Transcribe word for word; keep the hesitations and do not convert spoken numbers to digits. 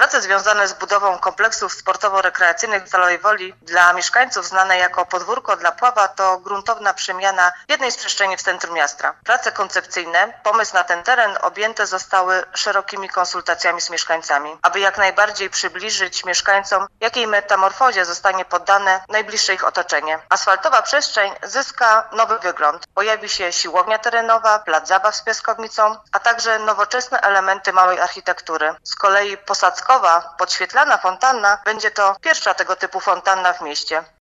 Prace związane z budową kompleksów sportowo-rekreacyjnych w Stalowej Woli dla mieszkańców znane jako Podwórko dla Pława to gruntowna przemiana jednej z przestrzeni w centrum miasta. Prace koncepcyjne, pomysł na ten teren objęte zostały szerokimi konsultacjami z mieszkańcami, aby jak najbardziej przybliżyć mieszkańcom, jakiej metamorfozie zostanie poddane najbliższe ich otoczenie. Asfaltowa przestrzeń zyska nowy wygląd. Pojawi się siłownia terenowa, plac zabaw z piaskownicą, a także nowoczesne elementy małej architektury. Z kolei posadzkowa, podświetlana fontanna będzie to pierwsza tego typu fontanna w mieście.